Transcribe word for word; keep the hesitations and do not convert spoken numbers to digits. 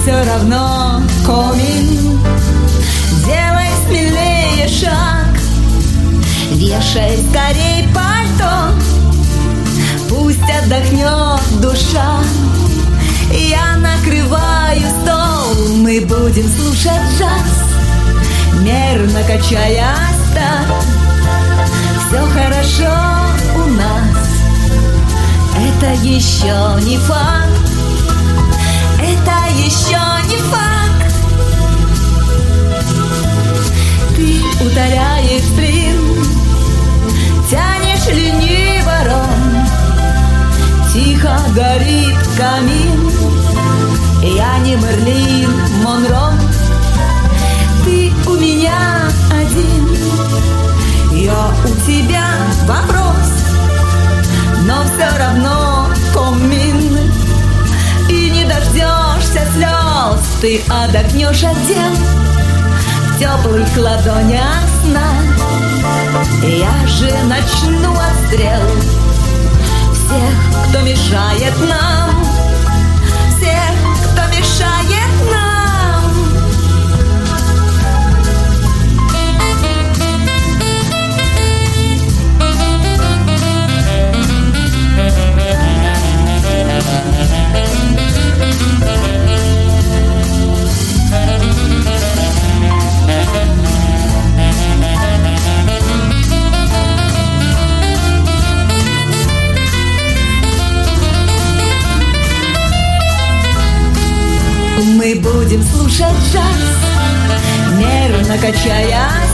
все равно комин. Делай смелее шаг, вешай скорей пальто, пусть отдохнет душа. Я накрываю стол, мы будем слушать джаз, мерно качая старт. Все хорошо у нас, это еще не факт, это еще не факт. Ты утоляешь стрим, тянешь лениво ром, тихо горит камин. Я не Мерлин Монро, ты у меня один, я у тебя вопрос, но все равно комин. И не дождешься слез, ты отдохнешь от дел в теплых ладонях сна. Я же начну отстрел всех, кто мешает нам, всех, кто мешает нам. Мы будем слушать джаз, мерно качая